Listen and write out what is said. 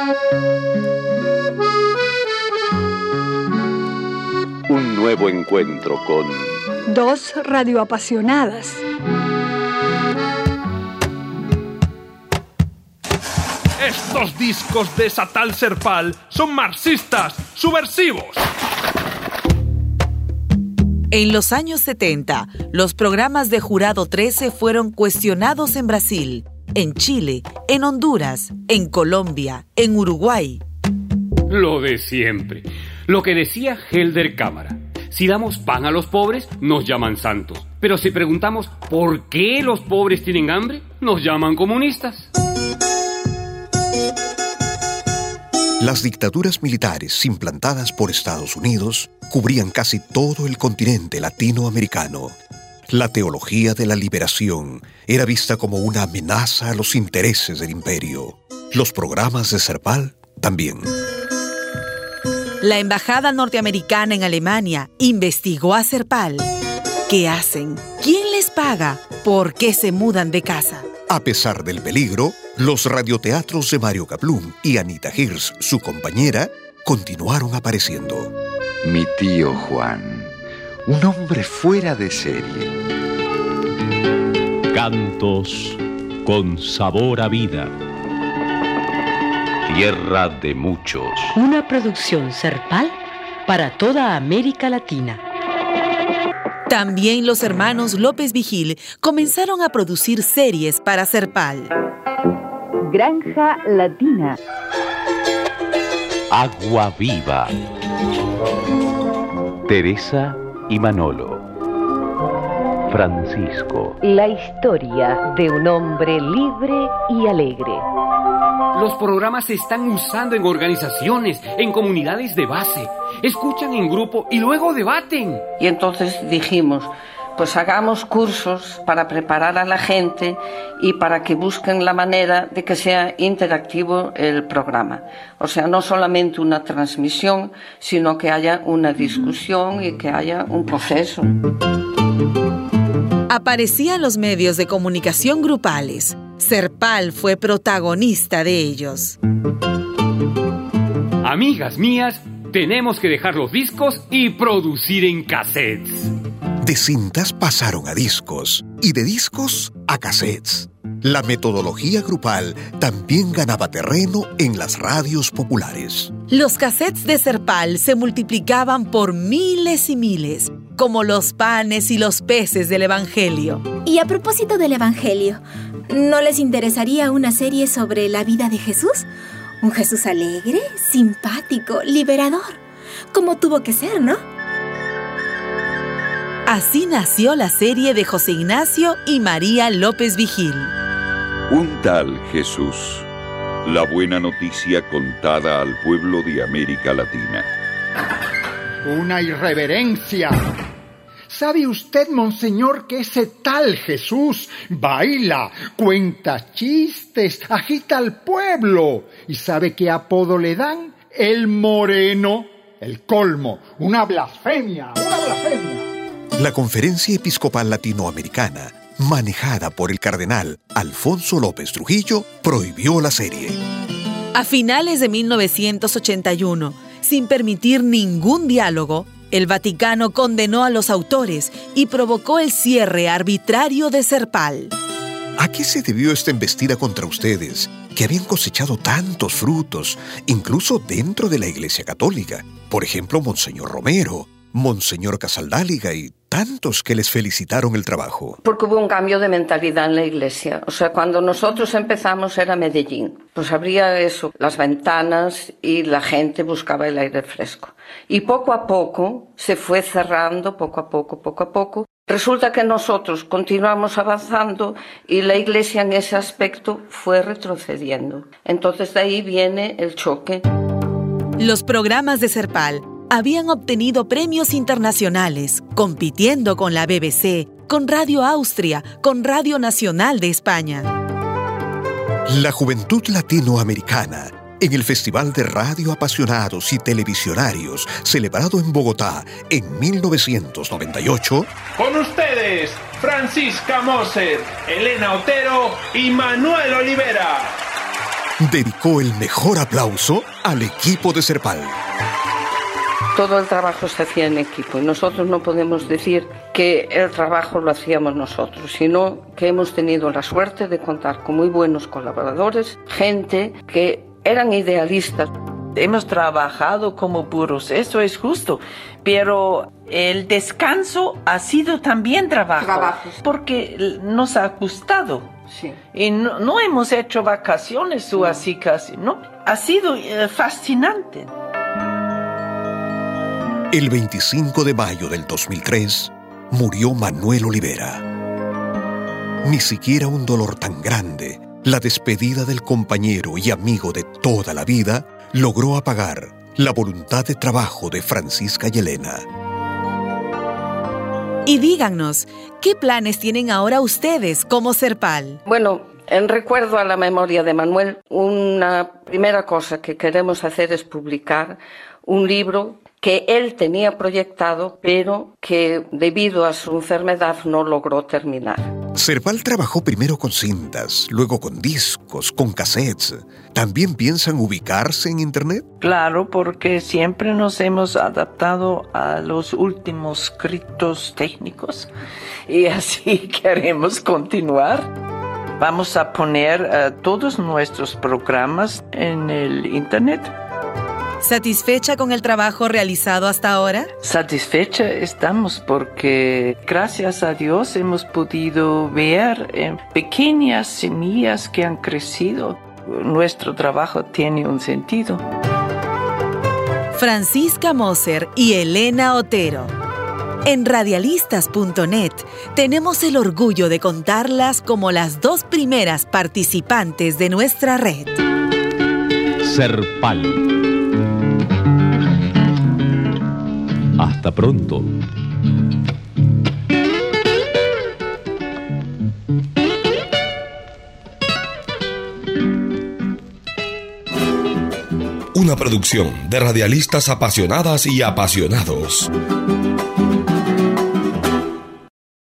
Un nuevo encuentro con dos radioapasionadas. Estos discos de Satal Serpal son marxistas, subversivos. En los años 70, los programas de Jurado 13 fueron cuestionados en Brasil, en Chile, en Honduras, en Colombia, en Uruguay. Lo de siempre. Lo que decía Helder Cámara. Si damos pan a los pobres, nos llaman santos. Pero si preguntamos ¿por qué los pobres tienen hambre?, nos llaman comunistas. Las dictaduras militares implantadas por Estados Unidos cubrían casi todo el continente latinoamericano. La teología de la liberación era vista como una amenaza a los intereses del imperio. Los programas de Serpal también. La embajada norteamericana en Alemania investigó a Serpal. ¿Qué hacen? ¿Quién les paga? ¿Por qué se mudan de casa? A pesar del peligro, los radioteatros de Mario Kaplún y Anita Hirsch, su compañera, continuaron apareciendo. Mi tío Juan, un hombre fuera de serie. Cantos con sabor a vida. Tierra de muchos. Una producción Serpal para toda América Latina. También los hermanos López Vigil comenzaron a producir series para Serpal. Granja Latina. Agua Viva. Teresa y Manolo. Francisco. La historia de un hombre libre y alegre. Los programas se están usando en organizaciones, en comunidades de base. Escuchan en grupo y luego debaten. Y entonces dijimos, pues hagamos cursos para preparar a la gente y para que busquen la manera de que sea interactivo el programa. O sea, no solamente una transmisión, sino que haya una discusión y que haya un proceso. Aparecían los medios de comunicación grupales. Serpal fue protagonista de ellos. Amigas mías, tenemos que dejar los discos y producir en cassettes. De cintas pasaron a discos y de discos a cassettes. La metodología grupal también ganaba terreno en las radios populares. Los cassettes de Serpal se multiplicaban por miles y miles, como los panes y los peces del Evangelio. Y a propósito del Evangelio, ¿no les interesaría una serie sobre la vida de Jesús? Un Jesús alegre, simpático, liberador, como tuvo que ser, ¿no? Así nació la serie de José Ignacio y María López Vigil. Un tal Jesús. La buena noticia contada al pueblo de América Latina. ¡Una irreverencia! ¿Sabe usted, monseñor, que ese tal Jesús baila, cuenta chistes, agita al pueblo? ¿Y sabe qué apodo le dan? El Moreno. El colmo. Una blasfemia, una blasfemia. La Conferencia Episcopal Latinoamericana, manejada por el cardenal Alfonso López Trujillo, prohibió la serie. A finales de 1981, sin permitir ningún diálogo, el Vaticano condenó a los autores y provocó el cierre arbitrario de Serpal. ¿A qué se debió esta embestida contra ustedes, que habían cosechado tantos frutos, incluso dentro de la Iglesia Católica? Por ejemplo, Monseñor Romero, Monseñor Casaldáliga y tantos que les felicitaron el trabajo. Porque hubo un cambio de mentalidad en la iglesia. O sea, cuando nosotros empezamos era Medellín. Pues abría eso, las ventanas y la gente buscaba el aire fresco. Y poco a poco se fue cerrando, poco a poco. Resulta que nosotros continuamos avanzando y la iglesia en ese aspecto fue retrocediendo. Entonces de ahí viene el choque. Los programas de Serpal habían obtenido premios internacionales, compitiendo con la BBC, con Radio Austria, con Radio Nacional de España. La juventud latinoamericana, en el Festival de Radio Apasionados y Televisionarios, celebrado en Bogotá en 1998. Con ustedes, Francisca Moser, Elena Otero y Manuel Olivera. dedicó el mejor aplauso al equipo de Serpal. Todo el trabajo se hacía en equipo y nosotros no podemos decir que el trabajo lo hacíamos nosotros, sino que hemos tenido la suerte de contar con muy buenos colaboradores, gente que eran idealistas. Hemos trabajado como burros, eso es justo, pero el descanso ha sido también trabajo. Porque nos ha gustado. Sí. Y no hemos hecho vacaciones o así casi, ¿no? Ha sido fascinante. El 25 de mayo del 2003 murió Manuel Olivera. Ni siquiera un dolor tan grande, la despedida del compañero y amigo de toda la vida, logró apagar la voluntad de trabajo de Francisca y Elena. Y díganos, ¿qué planes tienen ahora ustedes como Serpal? Bueno, en recuerdo a la memoria de Manuel, una primera cosa que queremos hacer es publicar un libro que él tenía proyectado, pero que debido a su enfermedad no logró terminar. Serpal trabajó primero con cintas, luego con discos, con cassettes. ¿También piensan ubicarse en Internet? Claro, porque siempre nos hemos adaptado a los últimos gritos técnicos y así queremos continuar. Vamos a poner todos nuestros programas en el Internet. ¿Satisfecha con el trabajo realizado hasta ahora? Satisfecha estamos porque gracias a Dios hemos podido ver pequeñas semillas que han crecido. Nuestro trabajo tiene un sentido. Francisca Moser y Elena Otero. En radialistas.net tenemos el orgullo de contarlas como las 2 primeras participantes de nuestra red. Serpal. Hasta pronto. Una producción de radialistas apasionadas y apasionados.